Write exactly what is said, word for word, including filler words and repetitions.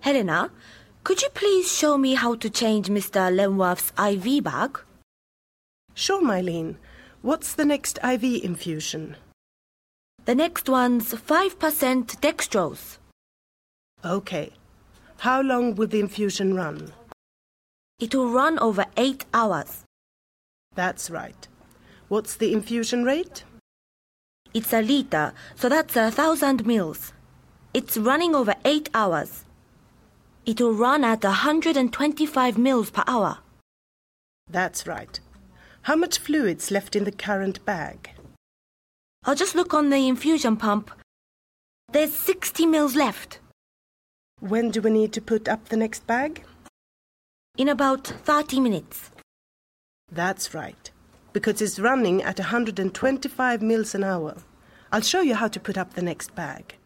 Helena, could you please show me how to change Mister Lenworth's I V bag? Sure, Mylene. What's the next I V infusion? The next one's five percent dextrose. Okay. How long will the infusion run? It will run over eight hours. That's right. What's the infusion rate? It's a liter, so that's a thousand mils. It's running over eight hours. It will run at one hundred twenty-five mils per hour. That's right. How much fluid's left in the current bag? I'll just look on the infusion pump. There's sixty mils left. When do we need to put up the next bag? In about thirty minutes. That's right, because it's running at one hundred twenty-five mils an hour. I'll show you how to put up the next bag.